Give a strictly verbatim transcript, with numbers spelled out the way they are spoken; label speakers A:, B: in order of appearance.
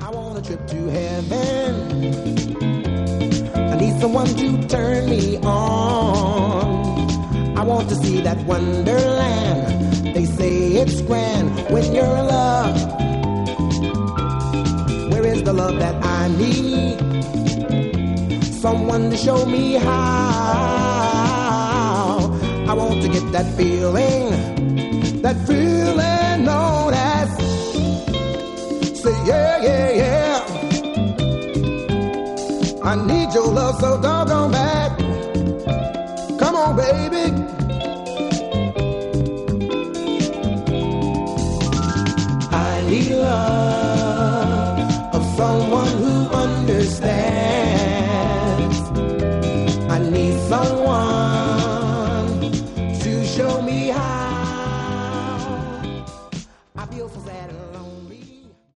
A: I want a trip to heaven. I need someone to turn me on. I want to see that wonderland. They say it's grand when you're in love. Where is the love that I need? Someone to show me how. I want to get that feeling, that feeling known as, say yeah, yeah, yeah. I need your love so doggone bad. Come on, baby.